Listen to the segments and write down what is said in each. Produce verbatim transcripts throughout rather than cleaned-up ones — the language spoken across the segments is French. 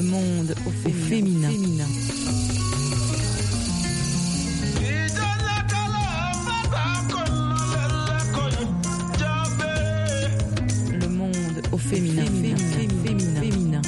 Le monde au féminin. féminin. Le monde au féminin. féminin. féminin. féminin.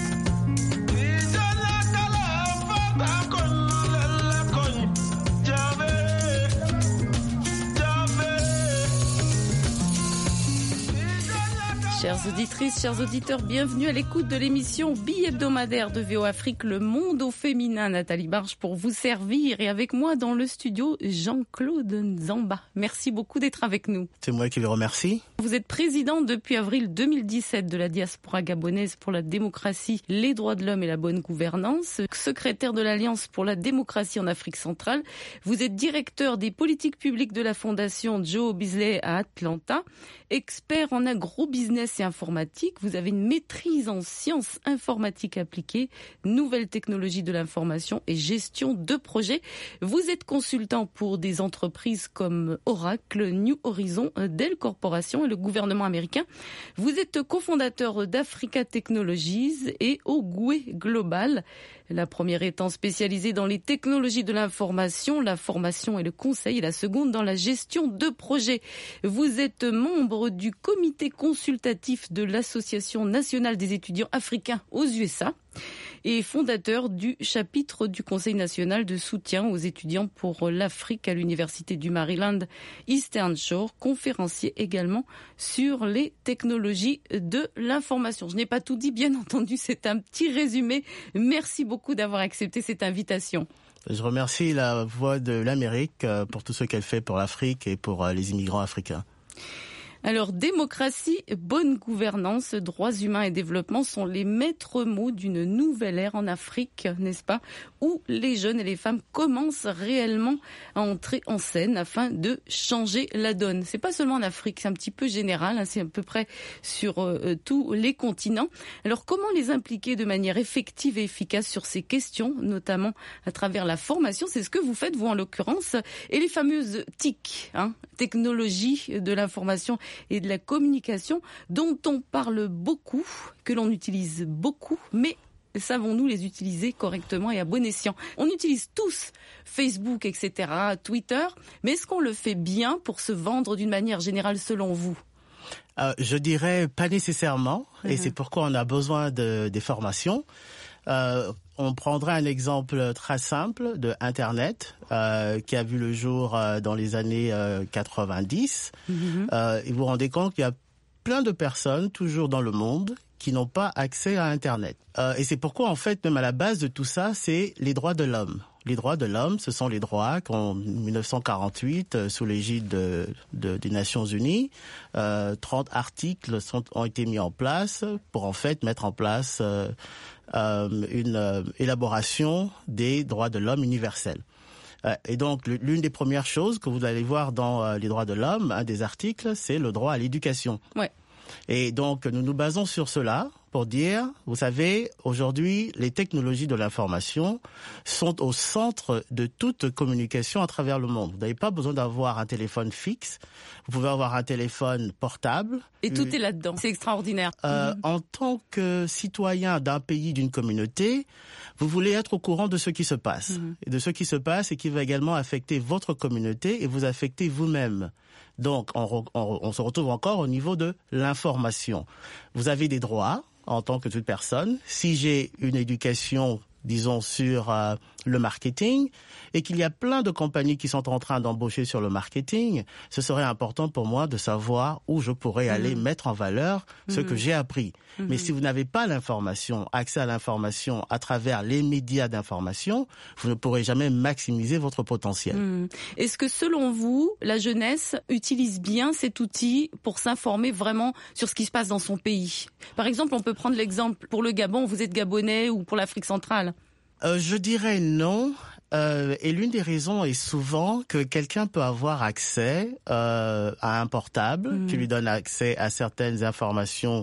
Chères auditrices, chers auditeurs, bienvenue à l'écoute de l'émission bi-hebdomadaire de V O Afrique, Le Monde au Féminin. Nathalie Barge pour vous servir et avec moi dans le studio, Jean-Claude Nzamba. Merci beaucoup d'être avec nous. C'est moi qui le remercie. Vous êtes président depuis avril deux mille dix-sept de la diaspora gabonaise pour la démocratie, les droits de l'homme et la bonne gouvernance, secrétaire de l'Alliance pour la démocratie en Afrique centrale. Vous êtes directeur des politiques publiques de la fondation Joe Beasley à Atlanta, expert en agrobusiness et informatique. Vous avez une maîtrise en sciences informatiques appliquées, nouvelles technologies de l'information et gestion de projets. Vous êtes consultant pour des entreprises comme Oracle, New Horizon, Dell Corporation et le gouvernement américain. Vous êtes cofondateur d'Africa Technologies et Ogwe Global. La première étant spécialisée dans les technologies de l'information, la formation et le conseil, et la seconde dans la gestion de projets. Vous êtes membre du comité consultatif de l'Association nationale des étudiants africains aux U S A et fondateur du chapitre du Conseil national de soutien aux étudiants pour l'Afrique à l'Université du Maryland Eastern Shore, conférencier également sur les technologies de l'information. Je n'ai pas tout dit, bien entendu, c'est un petit résumé. Merci beaucoup d'avoir accepté cette invitation. Je remercie la Voix de l'Amérique pour tout ce qu'elle fait pour l'Afrique et pour les immigrants africains. Alors, démocratie, bonne gouvernance, droits humains et développement sont les maîtres mots d'une nouvelle ère en Afrique, n'est-ce pas, où les jeunes et les femmes commencent réellement à entrer en scène afin de changer la donne. C'est pas seulement en Afrique, c'est un petit peu général, hein, c'est à peu près sur euh, tous les continents. Alors, comment les impliquer de manière effective et efficace sur ces questions, notamment à travers la formation? C'est ce que vous faites, vous, en l'occurrence, et les fameuses T I C, hein, technologies de l'information et de la communication, dont on parle beaucoup, que l'on utilise beaucoup, mais savons-nous les utiliser correctement et à bon escient? On utilise tous Facebook, et cetera, Twitter, mais est-ce qu'on le fait bien pour se vendre d'une manière générale selon vous? Euh, je dirais pas nécessairement, mmh. et c'est pourquoi on a besoin de, des formations. Euh, on prendrait un exemple très simple de Internet euh, qui a vu le jour euh, dans les années euh, quatre-vingt-dix. Mmh. Euh, et vous vous rendez compte qu'il y a plein de personnes toujours dans le monde qui n'ont pas accès à Internet. Euh, et c'est pourquoi, en fait, même à la base de tout ça, c'est les droits de l'homme. Les droits de l'homme, ce sont les droits qu'en dix-neuf cent quarante-huit, euh, sous l'égide de, de, des Nations Unies, euh, trente articles sont, ont été mis en place pour, en fait, mettre en place euh, euh, une euh, élaboration des droits de l'homme universels. Euh, et donc, l'une des premières choses que vous allez voir dans euh, les droits de l'homme, un des articles, c'est le droit à l'éducation. Ouais. Et donc, nous nous basons sur cela pour dire, vous savez, aujourd'hui, les technologies de l'information sont au centre de toute communication à travers le monde. Vous n'avez pas besoin d'avoir un téléphone fixe. Vous pouvez avoir un téléphone portable. Et tout est là-dedans. C'est extraordinaire. Euh, mmh. En tant que citoyen d'un pays, d'une communauté, vous voulez être au courant de ce qui se passe. Mmh. Et de ce qui se passe et qui va également affecter votre communauté et vous affecter vous-même. Donc, on, on, on se retrouve encore au niveau de l'information. Vous avez des droits en tant que toute personne. Si j'ai une éducation, disons, sur euh, le marketing, et qu'il y a plein de compagnies qui sont en train d'embaucher sur le marketing, ce serait important pour moi de savoir où je pourrais mmh. aller mettre en valeur ce mmh. que j'ai appris. Mmh. Mais si vous n'avez pas l'information, accès à l'information à travers les médias d'information, vous ne pourrez jamais maximiser votre potentiel. Mmh. Est-ce que selon vous, la jeunesse utilise bien cet outil pour s'informer vraiment sur ce qui se passe dans son pays? Par exemple, on peut prendre l'exemple pour le Gabon, vous êtes gabonais, ou pour l'Afrique centrale? Euh, je dirais non. Euh, et l'une des raisons est souvent que quelqu'un peut avoir accès euh, à un portable mmh. qui lui donne accès à certaines informations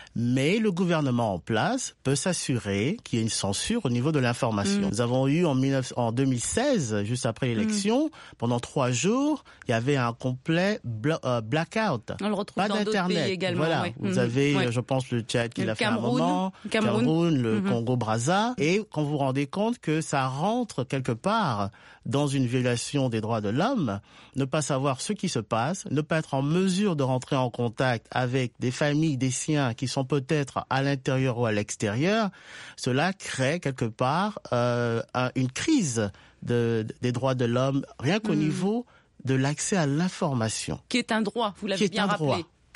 Mais le gouvernement en place peut s'assurer qu'il y ait une censure au niveau de l'information. Mmh. Nous avons eu en, en deux mille seize, juste après l'élection, mmh. pendant trois jours, il y avait un complet bla- euh, blackout. On le retrouve pas dans d'Internet. D'autres pays également. Voilà, ouais. vous mmh. avez, ouais. je pense, le Tchad qui le l'a Cameroun, fait un moment, Cameroun, Cameroun le mmh. Congo-Brazza. Et quand vous vous rendez compte que ça rentre quelque part dans une violation des droits de l'homme, ne pas savoir ce qui se passe, ne pas être en mesure de rentrer en contact avec des familles, des siens qui sont peut-être à l'intérieur ou à l'extérieur, cela crée quelque part euh, une crise de, des droits de l'homme, rien qu'au mmh. niveau de l'accès à l'information. Qui est un droit, vous l'avez bien rappelé. Droit.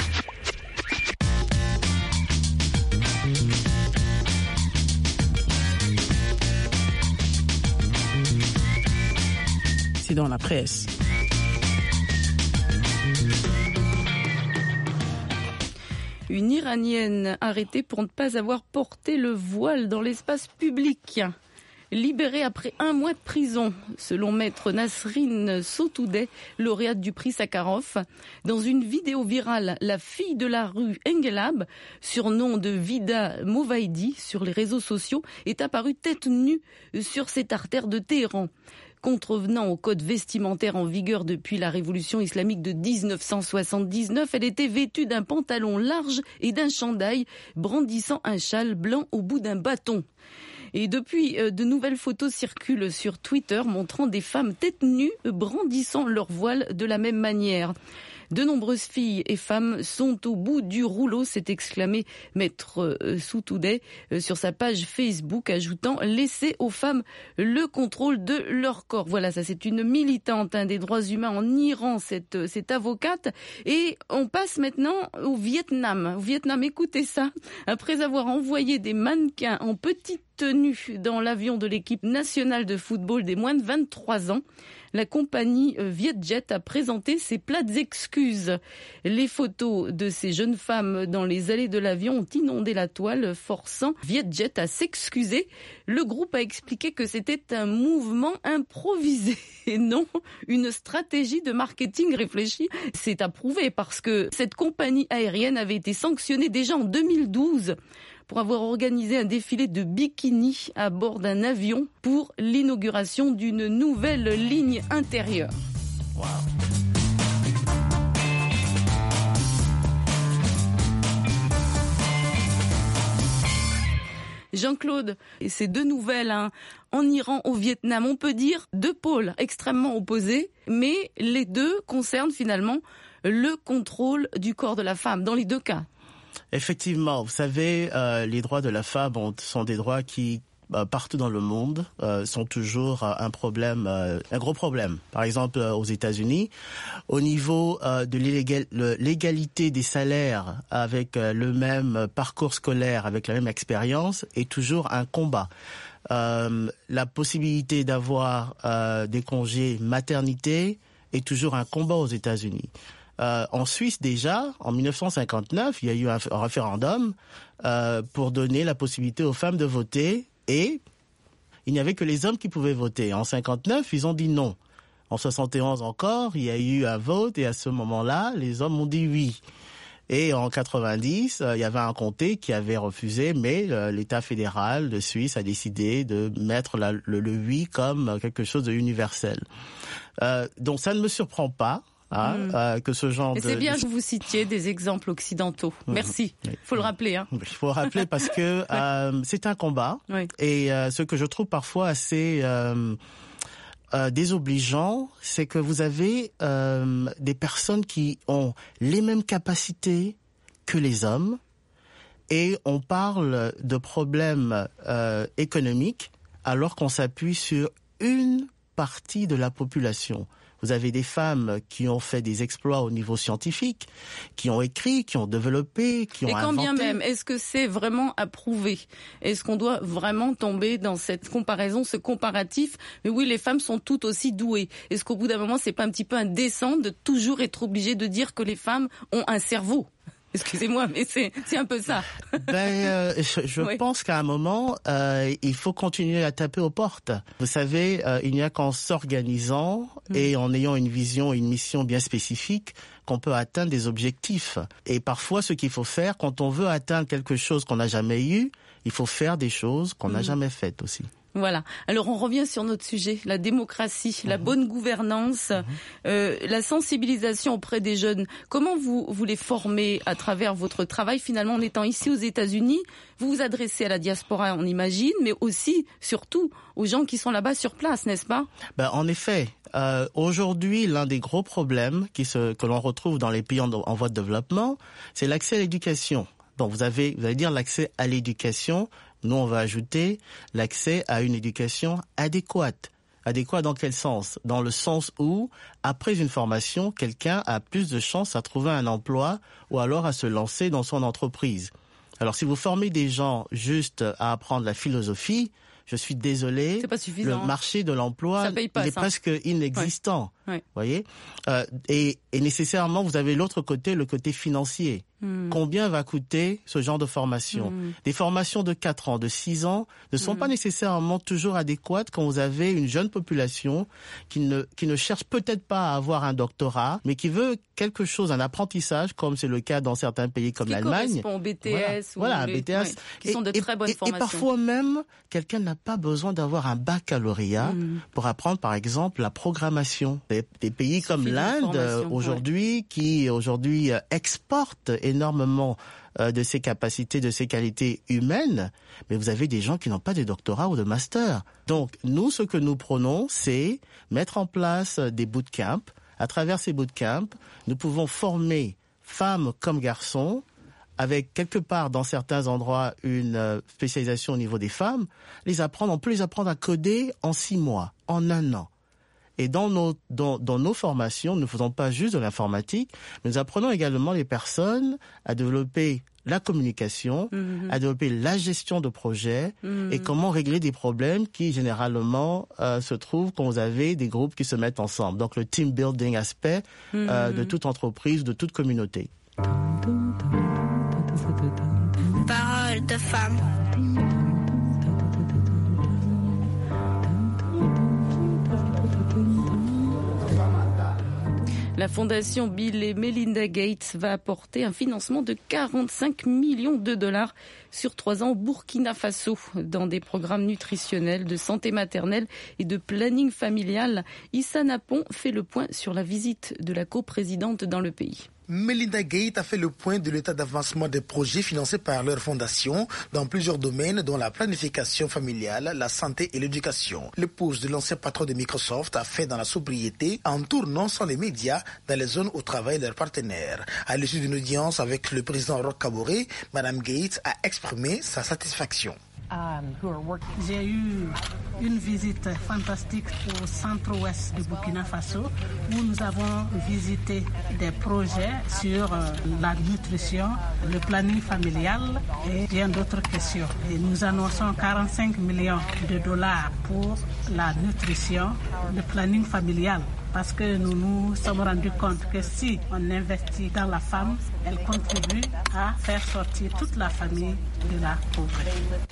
C'est dans la presse. Une Iranienne arrêtée pour ne pas avoir porté le voile dans l'espace public. Libérée après un mois de prison, selon maître Nasrin Sotoudeh, lauréate du prix Sakharov. Dans une vidéo virale, la fille de la rue Engelab, surnom de Vida Movaidi sur les réseaux sociaux, est apparue tête nue sur cette artère de Téhéran. Contrevenant au code vestimentaire en vigueur depuis la révolution islamique de dix-neuf cent soixante-dix-neuf, elle était vêtue d'un pantalon large et d'un chandail, brandissant un châle blanc au bout d'un bâton. Et depuis, de nouvelles photos circulent sur Twitter montrant des femmes tête nues brandissant leur voile de la même manière. De nombreuses filles et femmes sont au bout du rouleau, s'est exclamé maître Sotoudeh sur sa page Facebook, ajoutant « Laissez aux femmes le contrôle de leur corps ». Voilà, ça c'est une militante hein, des droits humains en Iran, cette, cette avocate. Et on passe maintenant au Vietnam. Au Vietnam, écoutez ça. Après avoir envoyé des mannequins en petite tenue dans l'avion de l'équipe nationale de football des moins de vingt-trois ans, la compagnie Vietjet a présenté ses plates excuses. Les photos de ces jeunes femmes dans les allées de l'avion ont inondé la toile, forçant Vietjet à s'excuser. Le groupe a expliqué que c'était un mouvement improvisé et non une stratégie de marketing réfléchie. C'est approuvé parce que cette compagnie aérienne avait été sanctionnée déjà en deux mille douze pour avoir organisé un défilé de bikini à bord d'un avion pour l'inauguration d'une nouvelle ligne intérieure. Wow. Jean-Claude, et ces deux nouvelles, hein, en Iran, au Vietnam, on peut dire deux pôles extrêmement opposés, mais les deux concernent finalement le contrôle du corps de la femme, dans les deux cas. Effectivement, vous savez, euh, les droits de la femme ont, sont des droits qui, euh, partout dans le monde, euh, sont toujours euh, un problème, euh, un gros problème. Par exemple, euh, aux États-Unis, au niveau euh, de l'illégal, le, l'égalité des salaires avec euh, le même parcours scolaire, avec la même expérience, est toujours un combat. Euh, la possibilité d'avoir euh, des congés maternité est toujours un combat aux États-Unis. Euh, en Suisse déjà, en dix-neuf cent cinquante-neuf, il y a eu un, un référendum euh, pour donner la possibilité aux femmes de voter et il n'y avait que les hommes qui pouvaient voter. En cinquante-neuf, ils ont dit non. En soixante et onze encore, il y a eu un vote et à ce moment-là, les hommes ont dit oui. Et en quatre-vingt-dix, euh, il y avait un comté qui avait refusé, mais euh, l'État fédéral de Suisse a décidé de mettre la, le, le oui comme quelque chose de universel. Euh, donc ça ne me surprend pas. Ah, mmh. euh, que ce genre Et de... c'est bien que vous citiez des exemples occidentaux. Merci. Il faut le rappeler. Hein. Il faut le rappeler parce que ouais. euh, c'est un combat. Oui. Et euh, ce que je trouve parfois assez euh, euh, désobligeant, c'est que vous avez euh, des personnes qui ont les mêmes capacités que les hommes et on parle de problèmes euh, économiques alors qu'on s'appuie sur une partie de la population. Vous avez des femmes qui ont fait des exploits au niveau scientifique, qui ont écrit, qui ont développé, qui ont inventé. Et quand bien même, est-ce que c'est vraiment approuvé ? Est-ce qu'on doit vraiment tomber dans cette comparaison, ce comparatif ? Mais oui, les femmes sont toutes aussi douées. Est-ce qu'au bout d'un moment, c'est pas un petit peu indécent de toujours être obligé de dire que les femmes ont un cerveau ? Excusez-moi, mais c'est, c'est un peu ça. Ben, euh, je, je oui. pense qu'à un moment, euh, il faut continuer à taper aux portes. Vous savez, euh, il n'y a qu'en s'organisant mmh. et en ayant une vision, une mission bien spécifique qu'on peut atteindre des objectifs. Et parfois, ce qu'il faut faire, quand on veut atteindre quelque chose qu'on n'a jamais eu, il faut faire des choses qu'on n'a mmh. jamais faites aussi. Voilà. Alors on revient sur notre sujet, la démocratie, mmh. la bonne gouvernance, mmh. euh, la sensibilisation auprès des jeunes. Comment vous, vous les formez à travers votre travail? Finalement, en étant ici aux États-Unis, vous vous adressez à la diaspora, on imagine, mais aussi, surtout, aux gens qui sont là-bas sur place, n'est-ce pas? Ben, en effet. Euh, aujourd'hui, l'un des gros problèmes qui se, que l'on retrouve dans les pays en, en voie de développement, c'est l'accès à l'éducation. Donc vous avez, vous allez dire l'accès à l'éducation. Nous, on va ajouter l'accès à une éducation adéquate. Adéquate dans quel sens? Dans le sens où, après une formation, quelqu'un a plus de chances à trouver un emploi ou alors à se lancer dans son entreprise. Alors, si vous formez des gens juste à apprendre la philosophie, je suis désolé, c'est pas suffisant. Le marché de l'emploi, pas, il est ça. presque inexistant. Ouais. Ouais. Voyez, euh, et, et nécessairement, vous avez l'autre côté, le côté financier. Mmh. Combien va coûter ce genre de formation? mmh. Des formations de quatre ans, de six ans ne sont mmh. pas nécessairement toujours adéquates quand vous avez une jeune population qui ne, qui ne cherche peut-être pas à avoir un doctorat, mais qui veut quelque chose, un apprentissage, comme c'est le cas dans certains pays comme qui l'Allemagne. Correspond au B T S. Voilà, voilà les, B T S. Ouais, qui et, sont de et, très bonnes et, formations. Et parfois même, quelqu'un n'a pas besoin d'avoir un baccalauréat mmh. pour apprendre, par exemple, la programmation. Des, des pays comme l'Inde, aujourd'hui, ouais. qui aujourd'hui euh, exportent énormément euh, de ses capacités, de ses qualités humaines, mais vous avez des gens qui n'ont pas de doctorat ou de master. Donc, nous, ce que nous prenons, c'est mettre en place des bootcamps. À travers ces bootcamps, nous pouvons former femmes comme garçons, avec quelque part dans certains endroits une spécialisation au niveau des femmes, les apprendre, on peut les apprendre à coder en six mois, en un an. Et dans nos, dans, dans nos formations, nous ne faisons pas juste de l'informatique, mais nous apprenons également les personnes à développer la communication, mmh. à développer la gestion de projets mmh. et comment régler des problèmes qui généralement euh, se trouvent quand vous avez des groupes qui se mettent ensemble. Donc le team building aspect mmh. euh, de toute entreprise, de toute communauté. Parole de femme. La fondation Bill et Melinda Gates va apporter un financement de quarante-cinq millions de dollars sur trois ans au Burkina Faso dans des programmes nutritionnels, de santé maternelle et de planning familial. Issa Napon fait le point sur la visite de la coprésidente dans le pays. Melinda Gates a fait le point de l'état d'avancement des projets financés par leur fondation dans plusieurs domaines, dont la planification familiale, la santé et l'éducation. L'épouse de l'ancien patron de Microsoft a fait dans la sobriété en tournant sans les médias dans les zones où travaillent leurs partenaires. À l'issue d'une audience avec le président Roch Kaboré, Madame Gates a exprimé sa satisfaction. J'ai eu une visite fantastique au centre-ouest du Burkina Faso où nous avons visité des projets sur la nutrition, le planning familial et bien d'autres questions. Et nous annonçons quarante-cinq millions de dollars pour la nutrition, le planning familial. Parce que nous nous sommes rendus compte que si on investit dans la femme, elle contribue à faire sortir toute la famille de la pauvreté.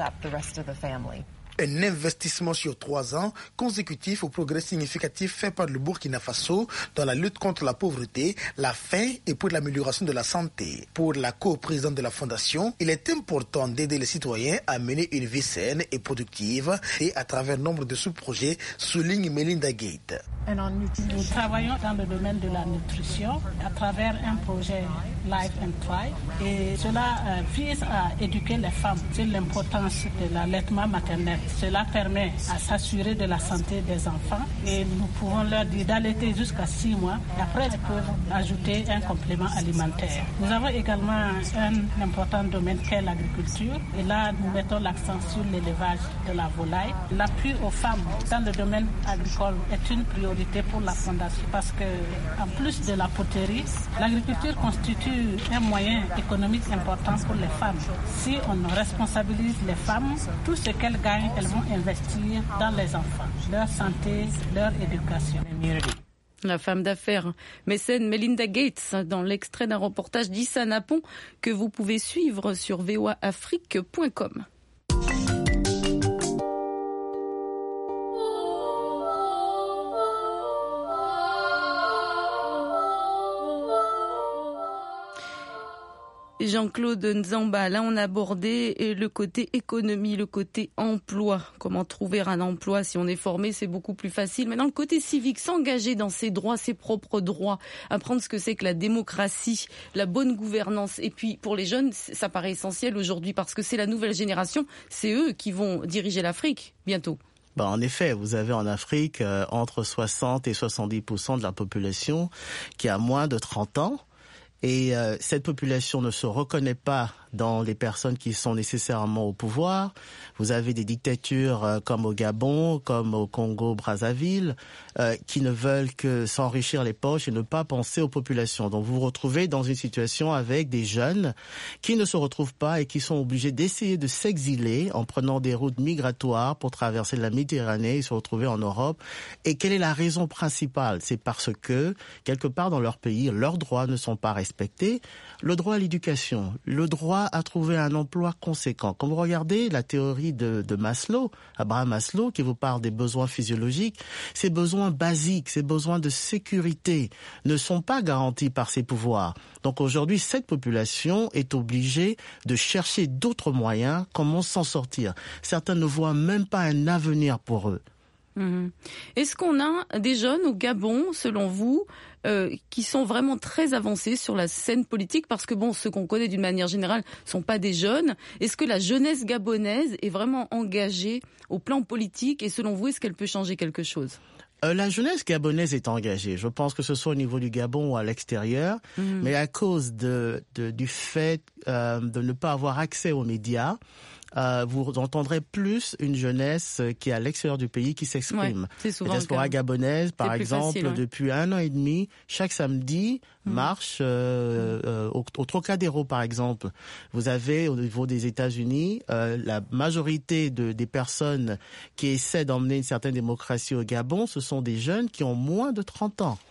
Un investissement sur trois ans consécutif au progrès significatif fait par le Burkina Faso dans la lutte contre la pauvreté, la faim et pour l'amélioration de la santé. Pour la coprésidente de la Fondation, il est important d'aider les citoyens à mener une vie saine et productive et à travers nombre de sous-projets, souligne Melinda Gates. Nous travaillons dans le domaine de la nutrition à travers un projet Life and Thrive et cela euh, vise à éduquer les femmes sur l'importance de l'allaitement maternel. Cela permet à s'assurer de la santé des enfants et nous pouvons leur dire d'allaiter jusqu'à six mois et après ils peuvent ajouter un complément alimentaire. Nous avons également un important domaine qui est l'agriculture et là nous mettons l'accent sur l'élevage de la volaille. L'appui aux femmes dans le domaine agricole est une priorité pour la Fondation parce que en plus de la poterie, l'agriculture constitue un moyen économique important pour les femmes. Si on responsabilise les femmes, tout ce qu'elles gagnent, elles vont investir dans les enfants, leur santé, leur éducation. La femme d'affaires mécène Melinda Gates dans l'extrait d'un reportage d'Issa Napon que vous pouvez suivre sur v o a afrique point com. Jean-Claude Nzamba, là on a abordé le côté économie, le côté emploi. Comment trouver un emploi si on est formé, c'est beaucoup plus facile. Mais dans le côté civique, s'engager dans ses droits, ses propres droits, apprendre ce que c'est que la démocratie, la bonne gouvernance. Et puis pour les jeunes, ça paraît essentiel aujourd'hui parce que c'est la nouvelle génération, c'est eux qui vont diriger l'Afrique bientôt. Ben, en effet, vous avez en Afrique euh, entre soixante et soixante-dix pour cent de la population qui a moins de trente ans. Et euh, cette population ne se reconnaît pas dans les personnes qui sont nécessairement au pouvoir. Vous avez des dictatures euh, comme au Gabon, comme au Congo-Brazzaville, euh, qui ne veulent que s'enrichir les poches et ne pas penser aux populations. Donc vous vous retrouvez dans une situation avec des jeunes qui ne se retrouvent pas et qui sont obligés d'essayer de s'exiler en prenant des routes migratoires pour traverser la Méditerranée et se retrouver en Europe. Et quelle est la raison principale? C'est parce que, quelque part dans leur pays, leurs droits ne sont pas respectés. Le droit à l'éducation, le droit à trouver un emploi conséquent. Quand vous regardez la théorie de, de Maslow, Abraham Maslow, qui vous parle des besoins physiologiques, ces besoins basiques, ces besoins de sécurité ne sont pas garantis par ces pouvoirs. Donc aujourd'hui, cette population est obligée de chercher d'autres moyens, comment s'en sortir. Certains ne voient même pas un avenir pour eux. Mmh. Est-ce qu'on a des jeunes au Gabon, selon vous, euh, qui sont vraiment très avancés sur la scène politique? Parce que bon, ceux qu'on connaît d'une manière générale sont pas des jeunes. Est-ce que la jeunesse gabonaise est vraiment engagée au plan politique? Et selon vous, est-ce qu'elle peut changer quelque chose? Euh, la jeunesse gabonaise est engagée. Je pense que ce soit au niveau du Gabon ou à l'extérieur, mmh. mais à cause de, de du fait euh, de ne pas avoir accès aux médias, Euh, vous entendrez plus une jeunesse qui est à l'extérieur du pays qui s'exprime. Ouais, c'est souvent la diaspora gabonaise, par exemple, facile, ouais. depuis un an et demi, chaque samedi, mmh. marche euh, euh, au, au Trocadéro, par exemple. Vous avez, au niveau des États-Unis, euh, la majorité de, des personnes qui essaient d'emmener une certaine démocratie au Gabon, ce sont des jeunes qui ont moins de trente ans.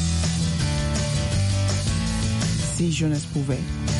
Si jeunesse pouvait.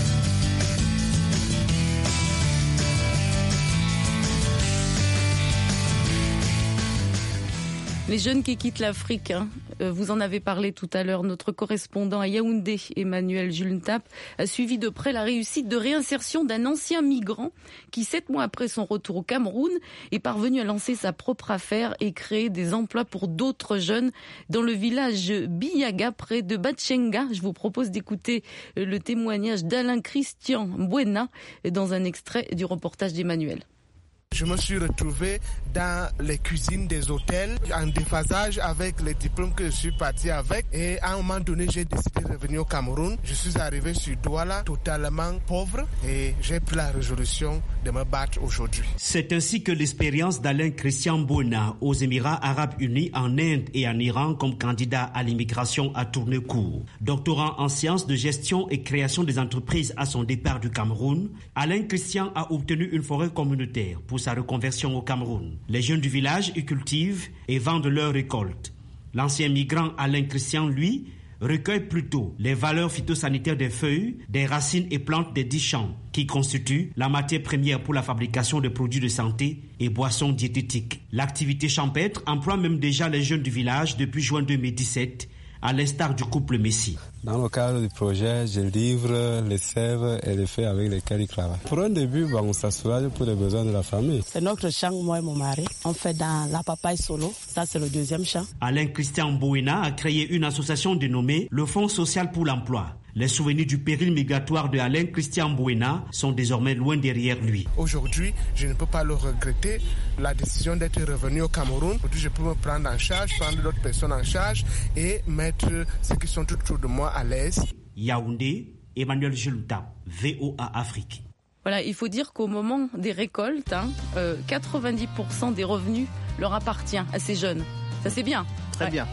Les jeunes qui quittent l'Afrique, hein, vous en avez parlé tout à l'heure, notre correspondant à Yaoundé, Emmanuel Julntap, a suivi de près la réussite de réinsertion d'un ancien migrant qui, sept mois après son retour au Cameroun, est parvenu à lancer sa propre affaire et créer des emplois pour d'autres jeunes dans le village Biyaga, près de Batchenga. Je vous propose d'écouter le témoignage d'Alain Christian Buena dans un extrait du reportage d'Emmanuel. Je me suis retrouvé dans les cuisines des hôtels, en déphasage avec les diplômes que je suis parti avec. Et à un moment donné, j'ai décidé de revenir au Cameroun. Je suis arrivé sur Douala, totalement pauvre, et j'ai pris la résolution de me battre aujourd'hui. C'est ainsi que l'expérience d'Alain Christian Buena aux Émirats Arabes Unis, en Inde et en Iran comme candidat à l'immigration a tourné court. Doctorant en sciences de gestion et création des entreprises à son départ du Cameroun, Alain Christian a obtenu une forêt communautaire pour sa reconversion au Cameroun. Les jeunes du village y cultivent et vendent leurs récoltes. L'ancien migrant Alain Christian, lui, recueille plutôt les valeurs phytosanitaires des feuilles, des racines et plantes des dix champs, qui constituent la matière première pour la fabrication de produits de santé et boissons diététiques. L'activité champêtre emploie même déjà les jeunes du village depuis juin deux mille dix-sept, à l'instar du couple Messi. Dans le cadre du projet, je livre les sèves et les feuilles avec lesquelles ils travaillent. Pour un début, bah, on s'assoulage pour les besoins de la famille. C'est notre champ, moi et mon mari. On fait dans la papaye solo. Ça, c'est le deuxième champ. Alain Christian Buena a créé une association dénommée le Fonds social pour l'emploi. Les souvenirs du péril migratoire de Alain Christian Buena sont désormais loin derrière lui. Aujourd'hui, je ne peux pas le regretter. La décision d'être revenu au Cameroun, aujourd'hui, je peux me prendre en charge, prendre d'autres personnes en charge et mettre ceux qui sont tout autour de moi à l'aise. Yaoundé, Emmanuel Julntap, V O A Afrique. Voilà, il faut dire qu'au moment des récoltes, hein, euh, quatre-vingt-dix pour cent des revenus leur appartient à ces jeunes. Ça, c'est bien. Très ouais. bien.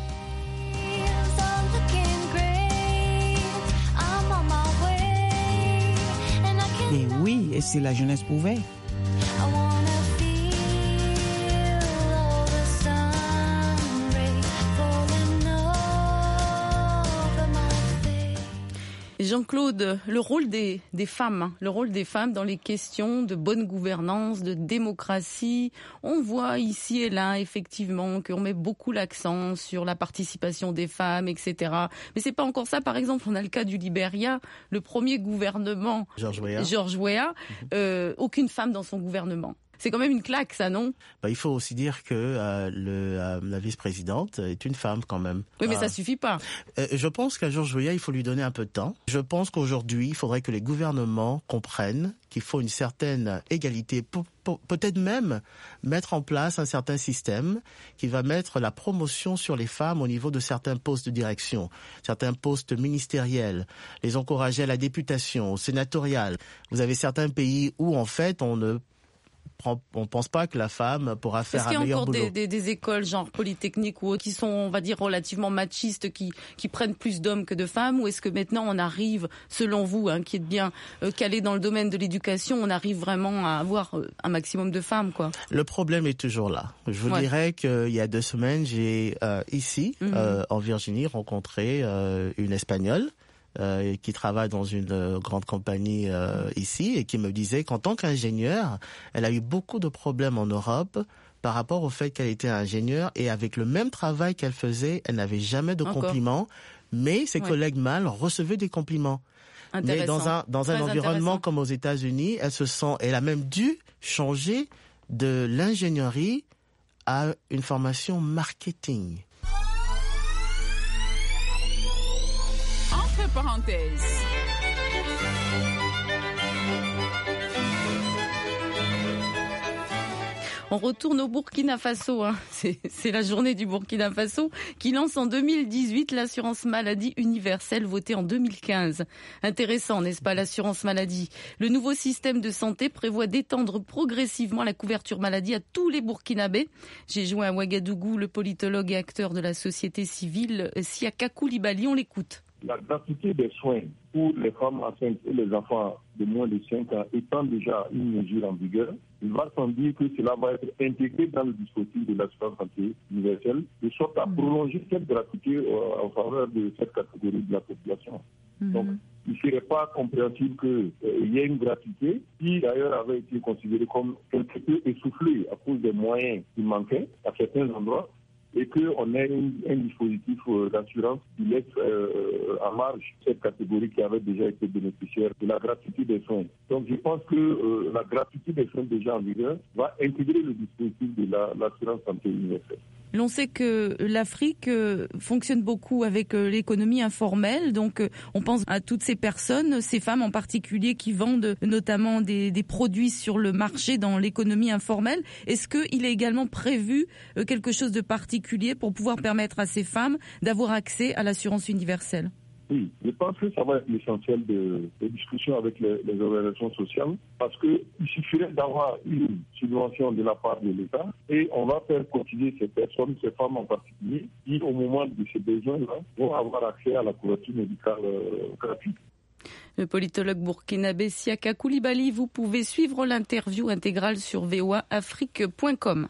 Et oui, et si la jeunesse pouvait. Jean-Claude, le rôle des, des femmes, hein, le rôle des femmes dans les questions de bonne gouvernance, de démocratie. On voit ici et là, effectivement, qu'on met beaucoup l'accent sur la participation des femmes, et cetera. Mais c'est pas encore ça. Par exemple, on a le cas du Libéria, le premier gouvernement, George Weah, George Weah mm-hmm. euh, aucune femme dans son gouvernement. C'est quand même une claque, ça, non? Bah, il faut aussi dire que euh, le, euh, la vice-présidente est une femme quand même. Oui, mais euh, ça suffit pas. Euh, je pense qu'à George Weah, il faut lui donner un peu de temps. Je pense qu'aujourd'hui, il faudrait que les gouvernements comprennent qu'il faut une certaine égalité, pour, pour, peut-être même mettre en place un certain système qui va mettre la promotion sur les femmes au niveau de certains postes de direction, certains postes ministériels, les encourager à la députation, au sénatorial. Vous avez certains pays où, en fait, on ne on pense pas que la femme pourra faire un meilleur boulot. Est-ce qu'il y a encore des, des, des écoles genre polytechniques ou qui sont, on va dire, relativement machistes, qui, qui prennent plus d'hommes que de femmes, ou est-ce que maintenant on arrive, selon vous, hein, qui êtes bien euh, calé dans le domaine de l'éducation, on arrive vraiment à avoir euh, un maximum de femmes, quoi? Le problème est toujours là. Je vous ouais. dirais qu'il y a deux semaines, j'ai euh, ici, mm-hmm. euh, en Virginie, rencontré euh, une Espagnole Euh, qui travaille dans une euh, grande compagnie euh, ici et qui me disait qu'en tant qu'ingénieure, elle a eu beaucoup de problèmes en Europe par rapport au fait qu'elle était ingénieure et avec le même travail qu'elle faisait, elle n'avait jamais de Encore. compliments, mais ses ouais. collègues mâles recevaient des compliments. Mais dans un dans un environnement comme aux États-Unis, elle se sent, elle a même dû changer de l'ingénierie à une formation marketing. Parenthèse. On retourne au Burkina Faso. Hein. C'est, c'est la journée du Burkina Faso qui lance en deux mille dix-huit l'assurance maladie universelle votée en deux mille quinze. Intéressant, n'est-ce pas, l'assurance maladie? Le nouveau système de santé prévoit d'étendre progressivement la couverture maladie à tous les Burkinabés. J'ai joint à Ouagadougou le politologue et acteur de la société civile Siaka Koulibaly. On l'écoute. La gratuité des soins pour les femmes enceintes et les enfants de moins de cinq ans étant déjà une mesure en vigueur, il va sans dire que cela va être intégré dans le dispositif de l'assurance santé universelle, de sorte à prolonger cette gratuité en faveur de cette catégorie de la population. Mmh. Donc, il ne serait pas compréhensible qu'il euh, y ait une gratuité qui d'ailleurs avait été considérée comme quelque peu essoufflée à cause des moyens qui manquaient à certains endroits, et qu'on ait un, un dispositif euh, d'assurance qui laisse euh, en marge cette catégorie qui avait déjà été bénéficiaire de la gratuité des soins. Donc je pense que euh, la gratuité des soins déjà en vigueur va intégrer le dispositif de la, l'assurance santé universelle. L'on sait que l'Afrique fonctionne beaucoup avec l'économie informelle, donc on pense à toutes ces personnes, ces femmes en particulier qui vendent notamment des, des produits sur le marché dans l'économie informelle. Est-ce qu'il est également prévu quelque chose de particulier pour pouvoir permettre à ces femmes d'avoir accès à l'assurance universelle ? Oui, je pense que ça va être l'essentiel de, de discussions avec les, les organisations sociales parce qu'il suffirait d'avoir une subvention de la part de l'État et on va faire cotiser ces personnes, ces femmes en particulier, qui au moment de ces besoins-là vont avoir accès à la couverture médicale euh, gratuite. Le politologue burkinabé Siaka Koulibaly, vous pouvez suivre l'interview intégrale sur v o a afrique point com.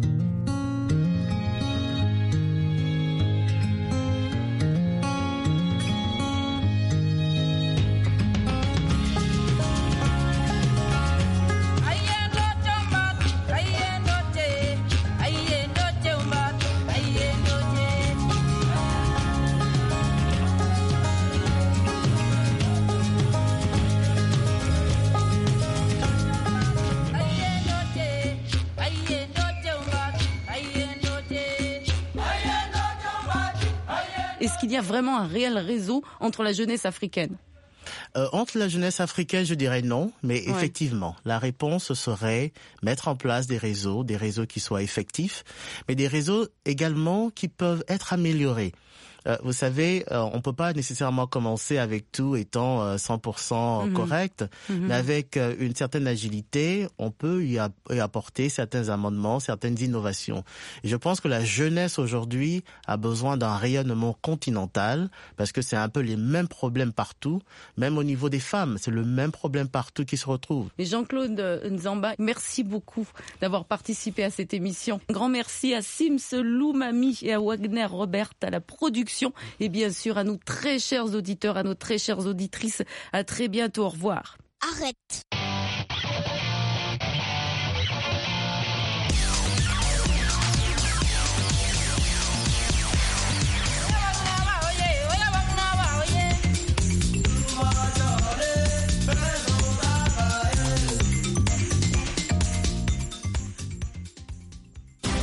Est-ce qu'il y a vraiment un réel réseau entre la jeunesse africaine ? Euh, entre la jeunesse africaine, je dirais non, mais ouais. effectivement, la réponse serait mettre en place des réseaux, des réseaux qui soient effectifs, mais des réseaux également qui peuvent être améliorés. Euh, vous savez, euh, on peut pas nécessairement commencer avec tout étant euh, cent pour cent mmh. correct, mmh. mais avec euh, une certaine agilité, on peut y, a- y apporter certains amendements, certaines innovations. Et je pense que la jeunesse aujourd'hui a besoin d'un rayonnement continental parce que c'est un peu les mêmes problèmes partout, même au niveau des femmes, c'est le même problème partout qui se retrouve. Et Jean-Claude Nzamba, merci beaucoup d'avoir participé à cette émission. Un grand merci à Sims Loumami et à Wagner Robert à la production production. Et bien sûr, à nous très chers auditeurs, à nos très chères auditrices, à très bientôt. Au revoir. Arrête.